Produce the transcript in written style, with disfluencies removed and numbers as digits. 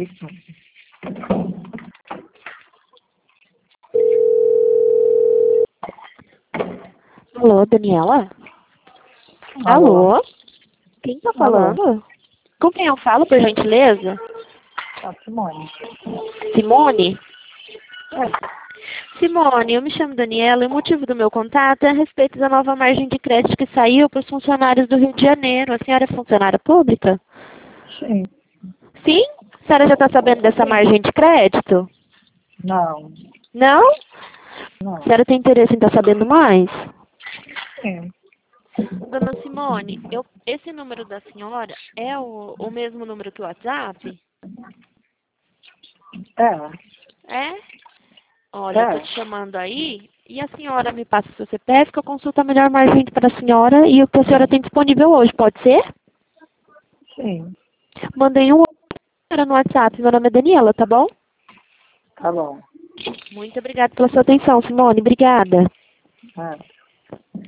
isso. Alô, Daniela? Alô? Alô? Quem tá Alô? falando? Com quem eu falo, por gentileza? Simone. Simone? É. Simone, eu me chamo Daniela e o motivo do meu contato é a respeito da nova margem de crédito que saiu para os funcionários do Rio de Janeiro. A senhora é funcionária pública? Sim. Sim? A senhora já está sabendo dessa Sim. margem de crédito? Não. Não? Não. A senhora tem interesse em estar sabendo mais? Sim. Dona Simone, esse número da senhora é o mesmo número que o WhatsApp? É. É? Olha, eu tô É. te chamando aí e a senhora me passa o seu CPF que eu consulto a melhor margem para a senhora e o que a senhora tem disponível hoje, pode ser? Sim. Mandei um oi no WhatsApp, meu nome é Daniela, tá bom? Tá bom. Muito obrigada pela sua atenção, Simone, obrigada. É.